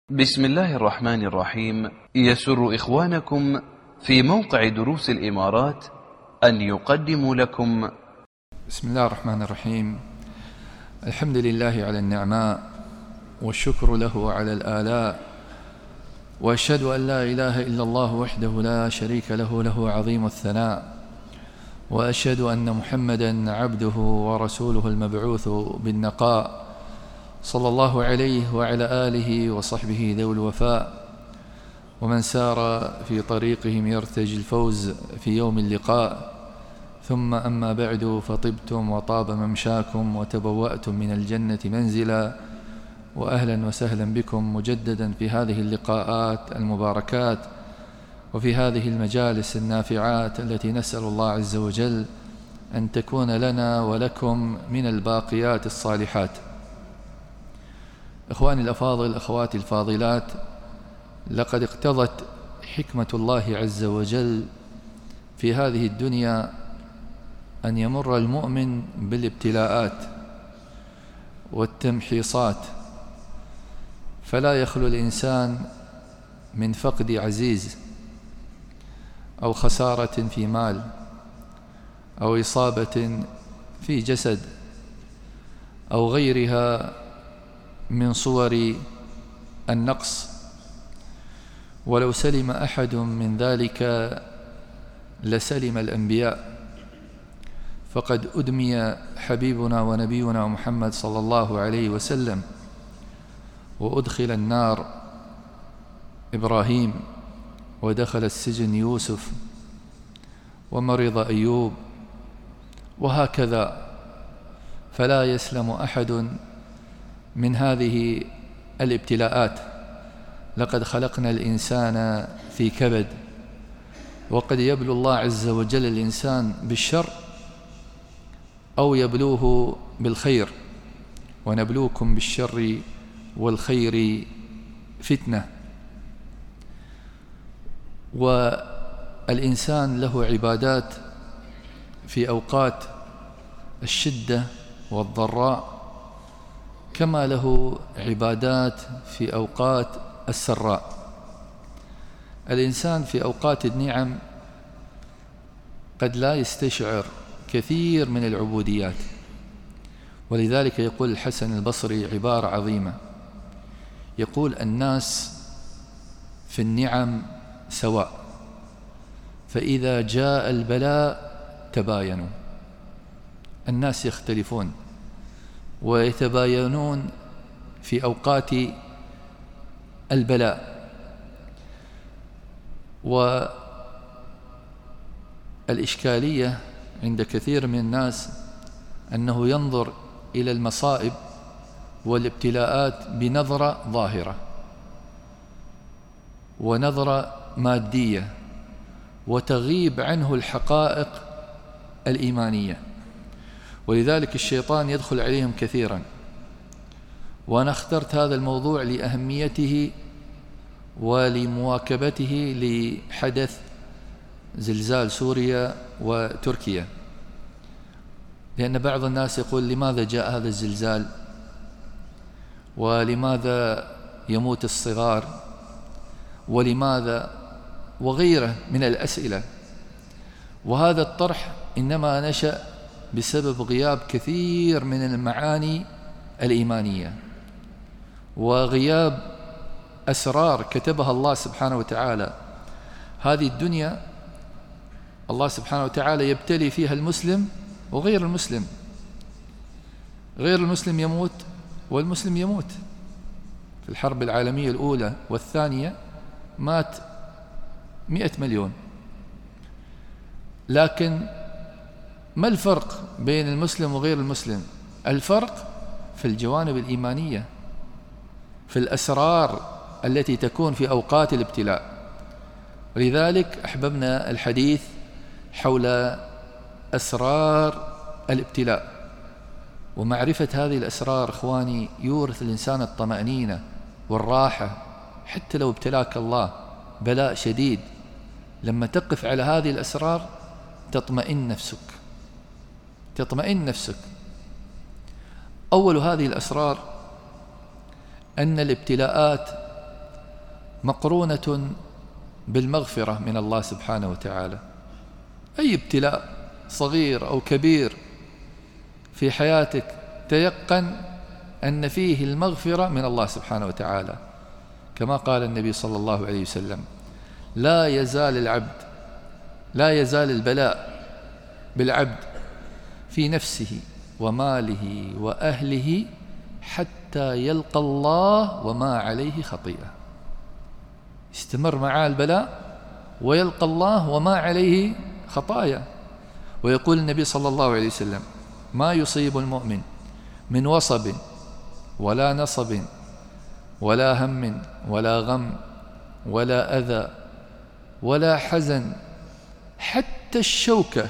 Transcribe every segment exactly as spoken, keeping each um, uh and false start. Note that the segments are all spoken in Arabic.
بسم الله الرحمن الرحيم. يسر إخوانكم في موقع دروس الإمارات أن يقدموا لكم بسم الله الرحمن الرحيم. الحمد لله على النعماء والشكر له على الآلاء، وأشهد أن لا إله إلا الله وحده لا شريك له له عظيم الثناء، وأشهد أن محمدا عبده ورسوله المبعوث بالنقاء صلى الله عليه وعلى آله وصحبه ذوي الوفاء، ومن سار في طريقهم يرتجي الفوز في يوم اللقاء. ثم أما بعد، فطبتم وطاب ممشاكم وتبوأتم من الجنة منزلا، وأهلا وسهلا بكم مجددا في هذه اللقاءات المباركات وفي هذه المجالس النافعات التي نسأل الله عز وجل أن تكون لنا ولكم من الباقيات الصالحات. إخواني الأفاضل، أخواتي الفاضلات، لقد اقتضت حكمة الله عز وجل في هذه الدنيا أن يمر المؤمن بالابتلاءات والتمحيصات، فلا يخلو الإنسان من فقد عزيز أو خسارة في مال أو إصابة في جسد أو غيرها من صور النقص. ولو سلم أحد من ذلك لسلم الأنبياء، فقد أدمي حبيبنا ونبينا محمد صلى الله عليه وسلم، وأدخل النار إبراهيم، ودخل السجن يوسف، ومرض أيوب، وهكذا. فلا يسلم أحد من هذه الابتلاءات. لقد خلقنا الإنسان في كبد، وقد يبلو الله عز وجل الإنسان بالشر أو يبلوه بالخير، ونبلوكم بالشر والخير فتنة. والإنسان له عبادات في أوقات الشدة والضراء، كما له عبادات في أوقات السراء. الإنسان في أوقات النعم قد لا يستشعر كثير من العبوديات، ولذلك يقول الحسن البصري عبارة عظيمة، يقول: الناس في النعم سواء، فإذا جاء البلاء تباينوا. الناس يختلفون ويتباينون في أوقات البلاء. والإشكالية عند كثير من الناس أنه ينظر إلى المصائب والابتلاءات بنظرة ظاهرة ونظرة مادية، وتغيب عنه الحقائق الإيمانية. ولذلك الشيطان يدخل عليهم كثيرا. وأنا اخترت هذا الموضوع لأهميته ولمواكبته لحدث زلزال سوريا وتركيا، لأن بعض الناس يقول: لماذا جاء هذا الزلزال؟ ولماذا يموت الصغار؟ ولماذا؟ وغيره من الأسئلة. وهذا الطرح إنما نشأ بسبب غياب كثير من المعاني الإيمانية، وغياب أسرار كتبها الله سبحانه وتعالى. هذه الدنيا الله سبحانه وتعالى يبتلي فيها المسلم وغير المسلم. غير المسلم يموت والمسلم يموت. في الحرب العالمية الأولى والثانية مات مئة مليون، لكن ما الفرق بين المسلم وغير المسلم؟ الفرق في الجوانب الإيمانية، في الأسرار التي تكون في أوقات الابتلاء. ولذلك أحببنا الحديث حول أسرار الابتلاء، ومعرفة هذه الأسرار إخواني يورث الإنسان الطمأنينة والراحة. حتى لو ابتلاك الله بلاء شديد، لما تقف على هذه الأسرار تطمئن نفسك تطمئن نفسك. أول هذه الأسرار أن الابتلاءات مقرونة بالمغفرة من الله سبحانه وتعالى. أي ابتلاء صغير أو كبير في حياتك تيقن أن فيه المغفرة من الله سبحانه وتعالى، كما قال النبي صلى الله عليه وسلم: لا يزال العبد لا يزال البلاء بالعبد في نفسه وماله وأهله حتى يلقى الله وما عليه خطيئة. استمر معاه البلاء ويلقى الله وما عليه خطايا. ويقول النبي صلى الله عليه وسلم: ما يصيب المؤمن من وصب ولا نصب ولا هم ولا غم ولا أذى ولا حزن حتى الشوكة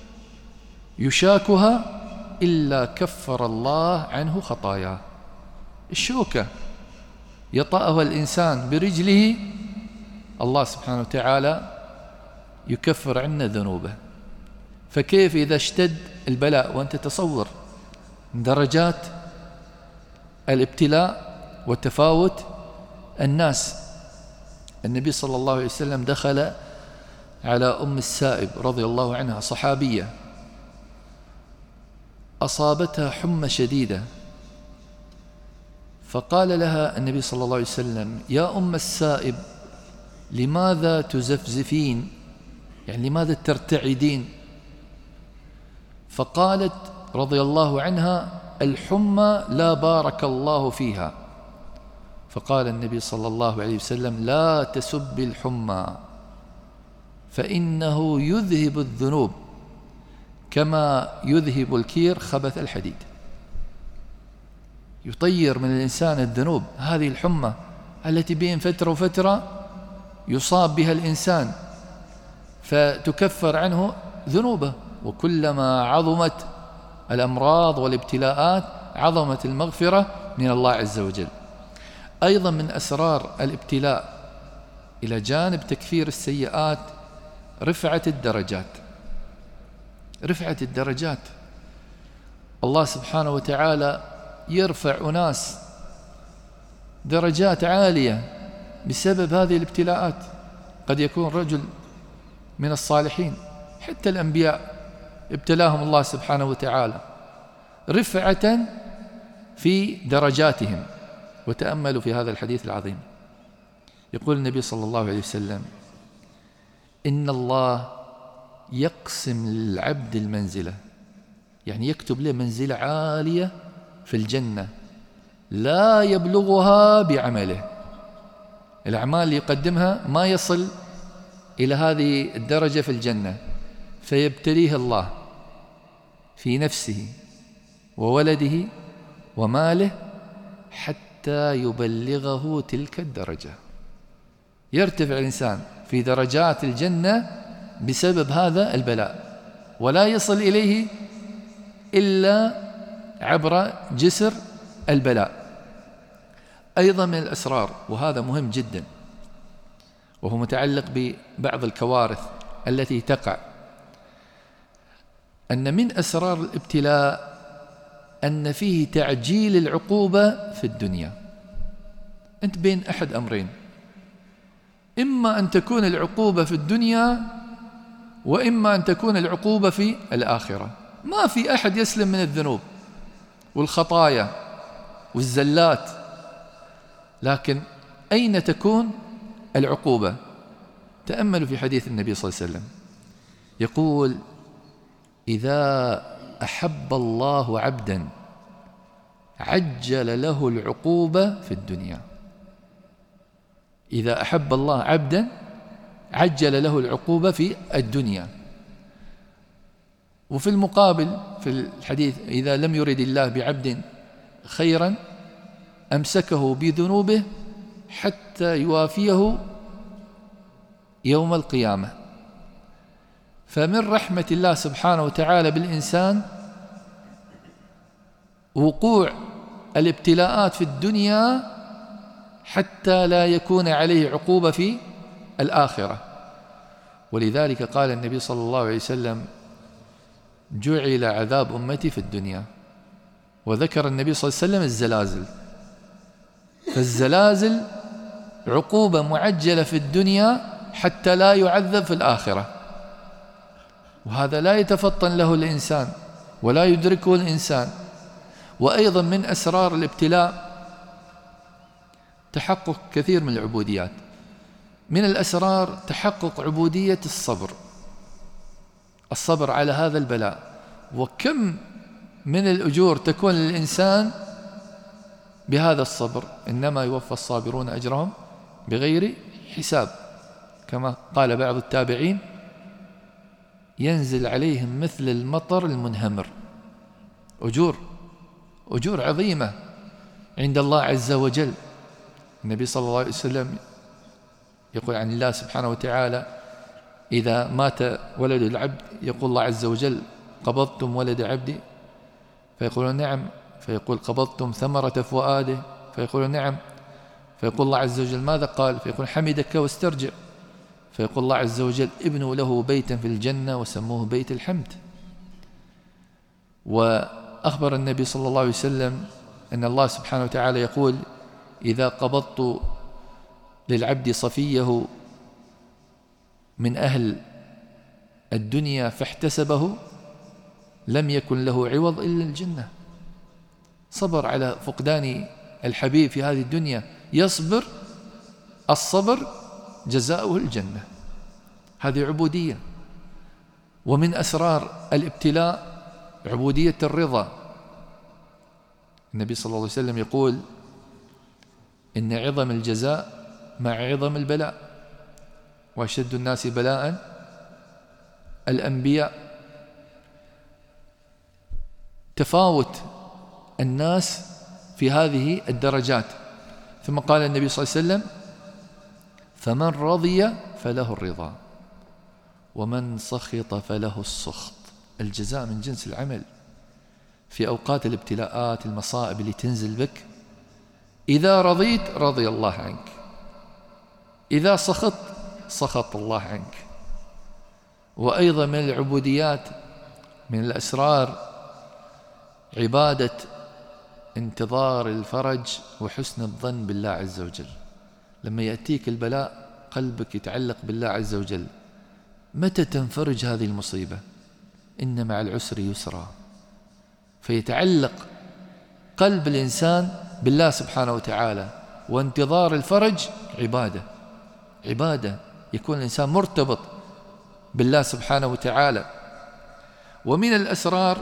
يشاكها إلا كفر الله عنه خطاياه. الشوكة يطأها الإنسان برجله، الله سبحانه وتعالى يكفر عنا ذنوبه. فكيف إذا اشتد البلاء؟ وأنت تصور درجات الابتلاء وتفاوت الناس. النبي صلى الله عليه وسلم دخل على أم السائب رضي الله عنها، صحابية أصابتها حمى شديدة، فقال لها النبي صلى الله عليه وسلم: يا أم السائب، لماذا تزفزفين؟ يعني لماذا ترتعدين؟ فقالت رضي الله عنها: الحمى لا بارك الله فيها. فقال النبي صلى الله عليه وسلم: لا تسب الحمى فإنه يذهب الذنوب كما يذهب الكير خبث الحديد. يطير من الإنسان الذنوب. هذه الحمى التي بين فترة وفترة يصاب بها الإنسان فتكفر عنه ذنوبه، وكلما عظمت الأمراض والابتلاءات عظمت المغفرة من الله عز وجل. أيضا من أسرار الابتلاء إلى جانب تكفير السيئات رفعة الدرجات. رفعة الدرجات، الله سبحانه وتعالى يرفع أناس درجات عالية بسبب هذه الابتلاءات. قد يكون رجل من الصالحين، حتى الأنبياء ابتلاهم الله سبحانه وتعالى رفعة في درجاتهم. وتأملوا في هذا الحديث العظيم، يقول النبي صلى الله عليه وسلم: إن الله يقسم للعبد المنزلة، يعني يكتب له منزلة عالية في الجنة لا يبلغها بعمله. الأعمال اللي يقدمها ما يصل إلى هذه الدرجة في الجنة، فيبتليه الله في نفسه وولده وماله حتى يبلغه تلك الدرجة. يرتفع الإنسان في درجات الجنة بسبب هذا البلاء، ولا يصل إليه إلا عبر جسر البلاء. أيضا من الأسرار، وهذا مهم جدا وهو متعلق ببعض الكوارث التي تقع، أن من أسرار الابتلاء أن فيه تعجيل العقوبة في الدنيا. أنت بين أحد أمرين: إما أن تكون العقوبة في الدنيا، وإما أن تكون العقوبة في الآخرة. ما في أحد يسلم من الذنوب والخطايا والزلات، لكن أين تكون العقوبة؟ تأملوا في حديث النبي صلى الله عليه وسلم، يقول: إذا أحب الله عبدا عجل له العقوبة في الدنيا. إذا أحب الله عبدا عجل له العقوبة في الدنيا. وفي المقابل في الحديث: إذا لم يرد الله بعبد خيرا أمسكه بذنوبه حتى يوافيه يوم القيامة. فمن رحمة الله سبحانه وتعالى بالإنسان وقوع الابتلاءات في الدنيا حتى لا يكون عليه عقوبة في الآخرة. ولذلك قال النبي صلى الله عليه وسلم: جعل عذاب أمتي في الدنيا. وذكر النبي صلى الله عليه وسلم الزلازل. فالزلازل عقوبة معجلة في الدنيا حتى لا يعذب في الآخرة، وهذا لا يتفطن له الإنسان ولا يدركه الإنسان. وأيضا من أسرار الابتلاء تحقق كثير من العبوديات. من الأسرار تحقق عبودية الصبر، الصبر على هذا البلاء. وكم من الأجور تكون للإنسان بهذا الصبر، إنما يوفى الصابرون أجرهم بغير حساب، كما قال بعض التابعين: ينزل عليهم مثل المطر المنهمر. أجور أجور عظيمة عند الله عز وجل. النبي صلى الله عليه وسلم يقول عن الله سبحانه وتعالى: إذا مات ولد العبد يقول الله عز وجل: قبضتم ولد عبدي؟ فيقولون: نعم. فيقول: قبضتم ثمرة فؤاده؟ فيقول: نعم. فيقول الله عز وجل: ماذا قال؟ فيقول: حمدك واسترجع. فيقول الله عز وجل: ابنوا له بيتا في الجنة وسموه بيت الحمد. وأخبر النبي صلى الله عليه وسلم أن الله سبحانه وتعالى يقول: إذا قبضت للعبد صفيه من أهل الدنيا فاحتسبه لم يكن له عوض إلا الجنة. صبر على فقدان الحبيب في هذه الدنيا، يصبر، الصبر جزاؤه الجنة. هذه عبودية. ومن أسرار الابتلاء عبودية الرضا. النبي صلى الله عليه وسلم يقول: إن عظم الجزاء مع عظم البلاء، وأشد الناس بلاء الأنبياء. تفاوت الناس في هذه الدرجات. ثم قال النبي صلى الله عليه وسلم: فمن رضي فله الرضا ومن سخط فله السخط. الجزاء من جنس العمل. في أوقات الابتلاءات، المصائب اللي تنزل بك، إذا رضيت رضي الله عنك، إذا سخط سخط الله عنك. وأيضا من العبوديات، من الأسرار، عبادة انتظار الفرج وحسن الظن بالله عز وجل. لما يأتيك البلاء قلبك يتعلق بالله عز وجل. متى تنفرج هذه المصيبة؟ إن مع العسر يسرا. فيتعلق قلب الإنسان بالله سبحانه وتعالى. وانتظار الفرج عبادة، عبادة يكون الإنسان مرتبط بالله سبحانه وتعالى. ومن الأسرار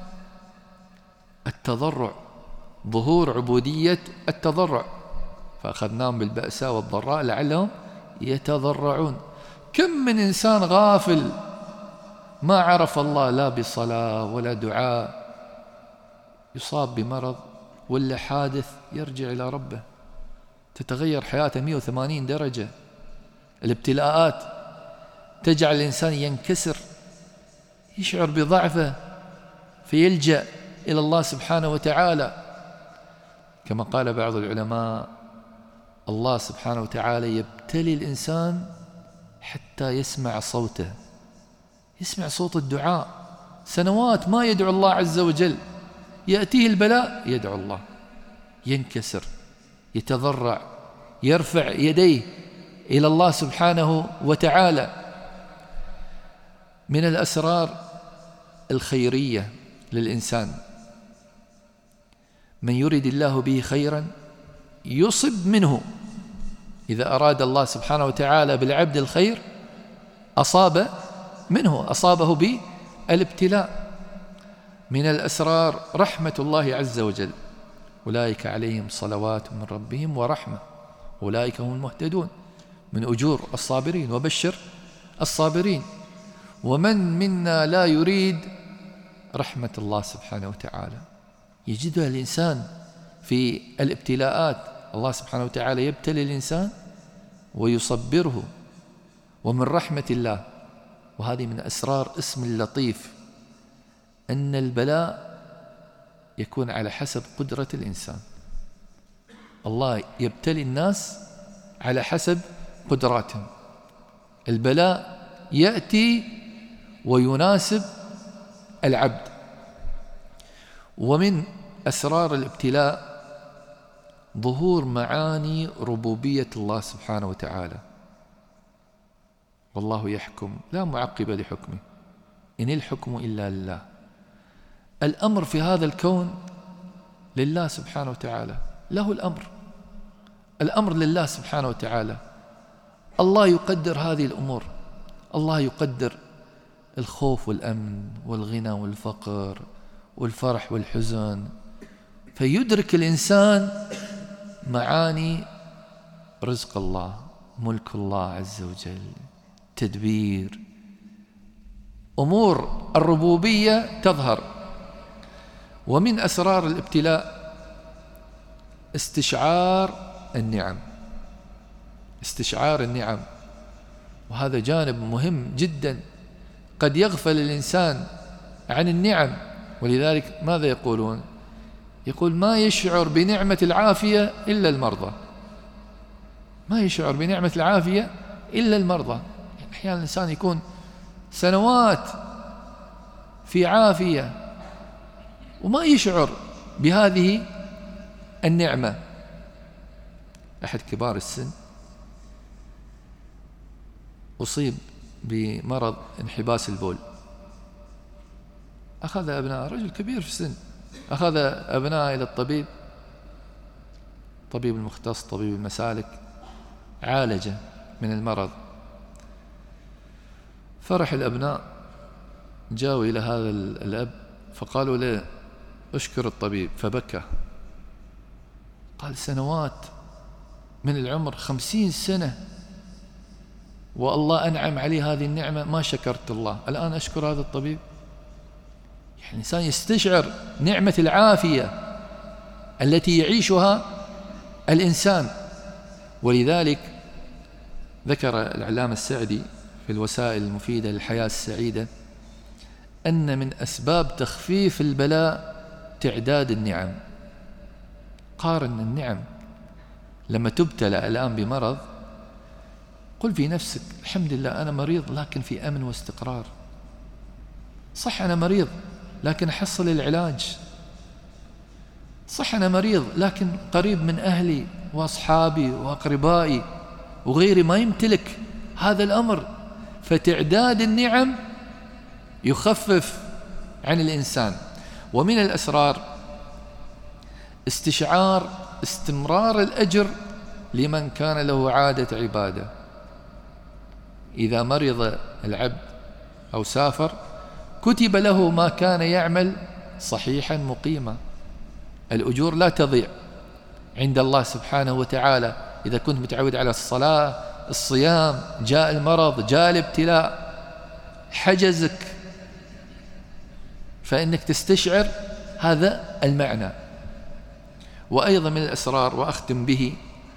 التضرع، ظهور عبودية التضرع. فأخذناهم بالبأساء والضراء لعلهم يتضرعون. كم من إنسان غافل ما عرف الله لا بصلاة ولا دعاء، يصاب بمرض ولا حادث يرجع إلى ربه، تتغير حياته مئة وثمانين درجة. الابتلاءات تجعل الإنسان ينكسر، يشعر بضعفه، فيلجأ إلى الله سبحانه وتعالى. كما قال بعض العلماء: الله سبحانه وتعالى يبتلي الإنسان حتى يسمع صوته، يسمع صوت الدعاء. سنوات ما يدعو الله عز وجل، يأتيه البلاء يدعو الله، ينكسر، يتضرع، يرفع يديه إلى الله سبحانه وتعالى. من الأسرار الخيرية للإنسان: من يريد الله به خيرا يصب منه. إذا أراد الله سبحانه وتعالى بالعبد الخير أصاب منه، أصابه بالابتلاء. من الأسرار رحمة الله عز وجل: أولئك عليهم صلوات من ربهم ورحمة أولئك هم المهتدون. من أجور الصابرين، وبشر الصابرين. ومن منا لا يريد رحمة الله سبحانه وتعالى؟ يجدها الإنسان في الابتلاءات. الله سبحانه وتعالى يبتلي الإنسان ويصبره. ومن رحمة الله، وهذه من أسرار اسم اللطيف، أن البلاء يكون على حسب قدرة الإنسان. الله يبتلي الناس على حسب قدراتهم. البلاء يأتي ويناسب العبد. ومن أسرار الابتلاء ظهور معاني ربوبية الله سبحانه وتعالى. والله يحكم لا معقب لحكمه، إن الحكم إلا لله. الأمر في هذا الكون لله سبحانه وتعالى، له الأمر، الأمر لله سبحانه وتعالى. الله يقدر هذه الأمور، الله يقدر الخوف والأمن والغنى والفقر والفرح والحزن، فيدرك الإنسان معاني رزق الله، ملك الله عز وجل، تدبير أمور الربوبية تظهر. ومن أسرار الابتلاء استشعار النعم، استشعار النعم، وهذا جانب مهم جدا. قد يغفل الإنسان عن النعم، ولذلك ماذا يقولون؟ يقول ما يشعر بنعمة العافية إلا المرضى، ما يشعر بنعمة العافية إلا المرضى. يعني أحيانا الإنسان يكون سنوات في عافية وما يشعر بهذه النعمة. أحد كبار السن أصيب بمرض انحباس البول، أخذ أبناء، رجل كبير في السن، أخذ أبناء إلى الطبيب، طبيب المختص، طبيب المسالك، عالجه من المرض. فرح الأبناء، جاءوا إلى هذا الأب فقالوا له أشكر الطبيب، فبكى، قال سنوات من العمر، خمسين سنة، والله أنعم علي هذه النعمة، ما شكرت الله، الآن أشكر هذا الطبيب. يعني الإنسان يستشعر نعمة العافية التي يعيشها الإنسان. ولذلك ذكر العلامة السعدي في الوسائل المفيدة للحياة السعيدة أن من أسباب تخفيف البلاء تعداد النعم. قارن النعم، لما تبتلى الآن بمرض قل في نفسك الحمد لله أنا مريض لكن في أمن واستقرار، صح أنا مريض لكن أحصل العلاج، صح أنا مريض لكن قريب من أهلي وأصحابي وأقربائي وغيري ما يمتلك هذا الأمر. فتعداد النعم يخفف عن الإنسان. ومن الأسرار استشعار استمرار الأجر لمن كان له عادة عبادة. إذا مرض العبد أو سافر كتب له ما كان يعمل صحيحا مقيما. الأجور لا تضيع عند الله سبحانه وتعالى. إذا كنت متعود على الصلاة، الصيام، جاء المرض، جاء الابتلاء، حجزك، فإنك تستشعر هذا المعنى. وأيضا من الأسرار وأختم به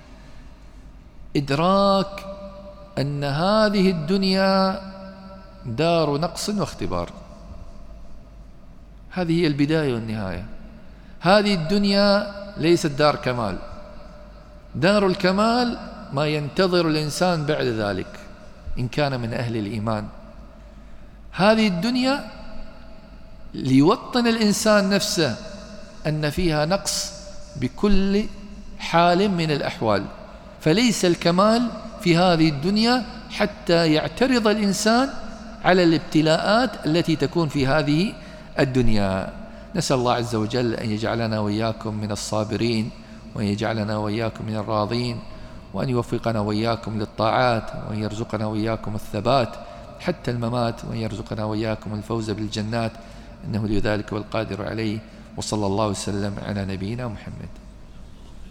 إدراك أن هذه الدنيا دار نقص واختبار. هذه هي البداية والنهاية. هذه الدنيا ليست دار كمال، دار الكمال ما ينتظر الإنسان بعد ذلك إن كان من أهل الإيمان. هذه الدنيا ليوطن الإنسان نفسه أن فيها نقص بكل حال من الأحوال، فليس الكمال في هذه الدنيا حتى يعترض الإنسان على الابتلاءات التي تكون في هذه الدنيا. نسأل الله عز وجل أن يجعلنا وإياكم من الصابرين، وأن يجعلنا وإياكم من الراضين، وأن يوفقنا وإياكم للطاعات، وأن يرزقنا وإياكم الثبات حتى الممات، وأن يرزقنا وإياكم الفوز بالجنات، إنه لذلك والقادر عليه. وصلى الله وسلم على نبينا محمد.